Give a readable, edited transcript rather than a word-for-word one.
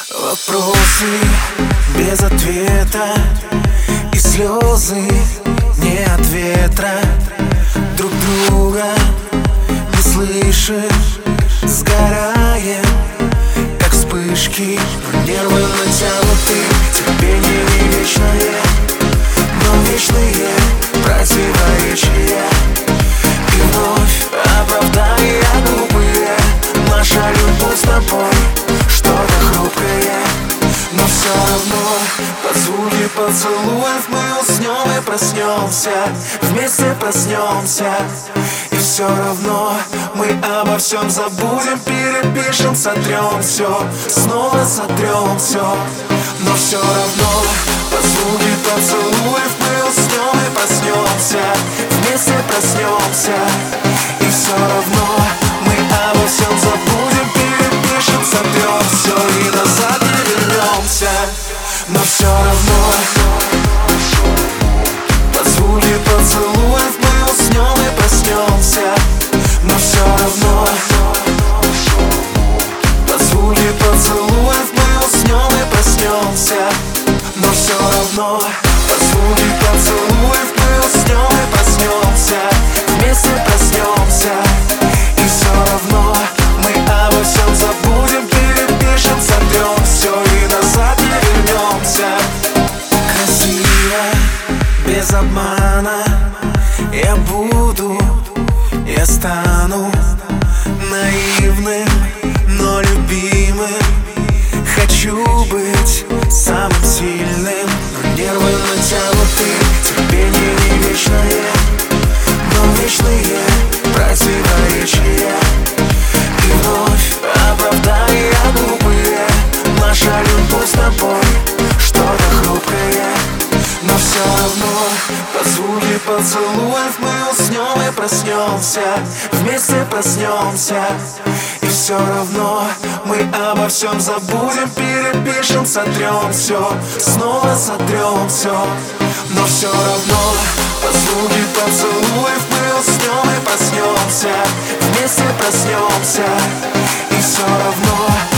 Вопросы без ответа и слезы не от ветра. Друг друга не слышим, сгораем, как вспышки. Но нервы натянуты, терпение не вечное, но вечные противоречия. И вновь оправдания глупые. Наша любовь с тобой что-то хрупкое, но все равно под звуки поцелуев мы уснем и проснемся, вместе проснемся. И все равно мы обо всем забудем, перепишем, сотрем все, снова сотрем все. Но все равно под звуки поцелуев мы уснем и проснемся, вместе проснемся. И все равно мы обо всем забудем, перепишем, сотрем все и назад не вернемся. Но все равно под звуки поцелуев мы уснем и проснемся. Но все равно под звуки поцелуев мы уснем и проснемся. Но все равно под звуки поцелуев мы уснем и проснемся, вместе проснемся. И все равно мы обо всем забудем, перепишем, сотрем все и назад не вернемся. Красиво, без обмана я буду, я стану наивным, но любимым. Хочу быть самым сильным, но нервы натянуты, терпение не вечное, но вечные противоречия. И вновь оправдания глупые. Наша любовь с тобой что-то хрупкое, но все равно под звуки поцелуев мы уснем и проснемся, вместе проснемся. И все равно мы обо всем забудем, перепишем, сотрем все, снова сотрем все. Но все равно под звуки поцелуев мы уснем и проснемся, вместе проснемся. И все равно